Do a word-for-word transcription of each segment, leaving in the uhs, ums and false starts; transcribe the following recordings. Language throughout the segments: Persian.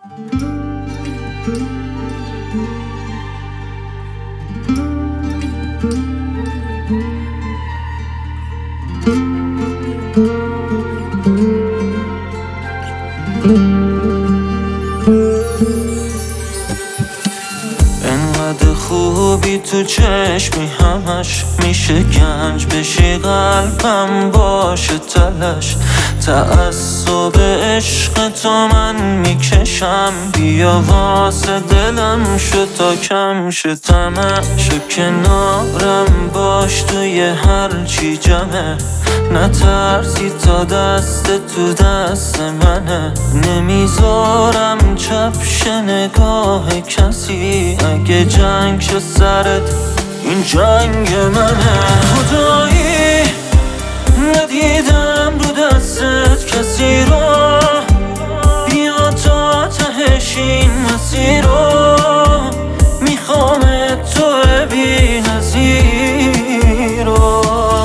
انقدر خوبی تو چشمی همش میشه گنج بشی، قلبم باشه تلش. تعصب عشق تو من میکشم، بیا واسه دلم شو تا کم شه طمعش. کنارم باش توی هر چی جمعه، نترسی تا دست تو دست منه. نمیذارم چپ شه نگاه کسی، اگه جنگ شه سرت این جنگ منه. خدایی ندیدم رو دستت کسی رو، بیا تا تهش این مسیر رو. میخوامت تو بی نظیر رو.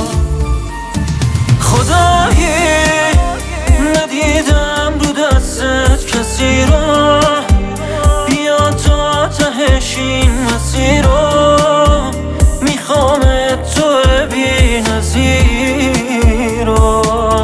خدایی ندیدم رو دستت کسی رو، بیا تا تهش این مسیر رو. میخوامت تو بی نظیر رو.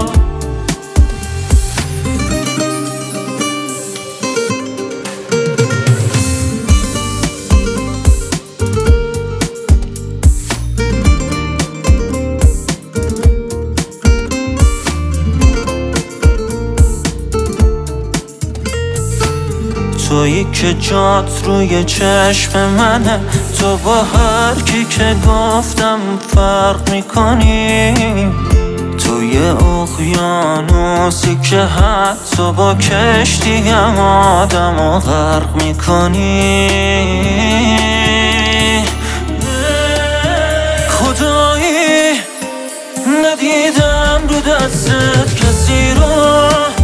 تویی که جات روی چشم منه، تو با هر کی که گفتم فرق میکنی. توی اقیانوسی که حتی با کشتی هم آدم و غرق میکنی. خدایی ندیدم رو دستت کسی رو،